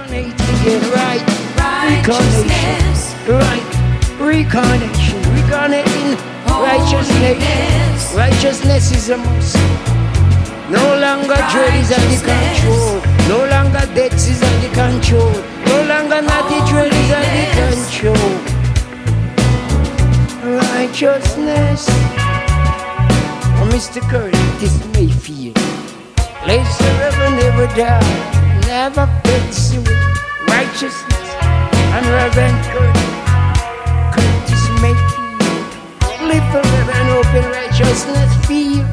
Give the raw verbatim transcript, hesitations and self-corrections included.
Reincarnate again, right? Reincarnation, right? Reincarnation, reincarnating righteousness. Righteousness is a must. No longer dread is under control. No longer debts is under control. No longer naughty dread is under control. Righteousness. Oh, Mister Curtis Mayfield. Lives forever, never die. Never fades away. Righteousness and Reverend Curtis. Curtis Mayfield. Live forever and open righteousness field.